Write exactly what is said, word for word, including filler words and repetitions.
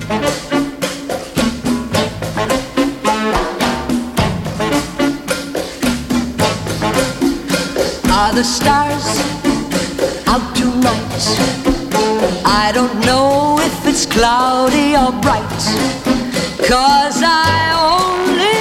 Are the stars out tonight? I don't know if it's cloudy or bright, 'cause I only